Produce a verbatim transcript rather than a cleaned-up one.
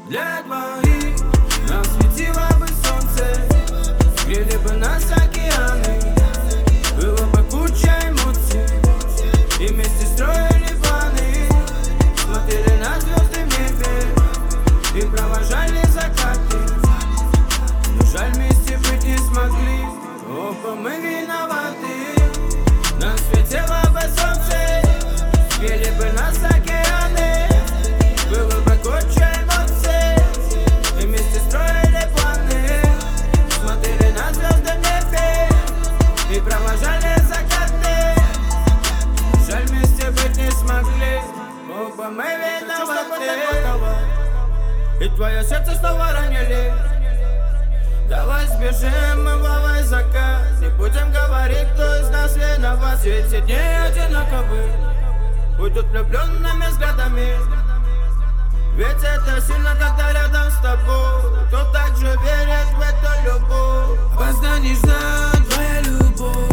для двоих. Нам светило бы солнце, сгрели бы нас океаны. Было бы куча эмоций, и вместе строили планы. Смотрели на звезды в небе и провожали закаты. Но жаль, вместе быть не смогли, оба мы виноваты. Нам светило бы солнце, сгрели бы нас океаны. Было бы куча эмоций, и вместе строили планы. Смотрели на звезды в небе и провожали закаты. Жаль, вместе быть не смогли, оба мы виноваты. И твое сердце снова ранили. Давай сбежим мы в лавый закат. Не будем говорить, кто из нас виноват. Ведь все дни одинаковы, уйдут влюбленными взглядами. Ведь это сильно, когда рядом с тобой кто так же верит в эту любовь. Опоздаешь, твоя любовь.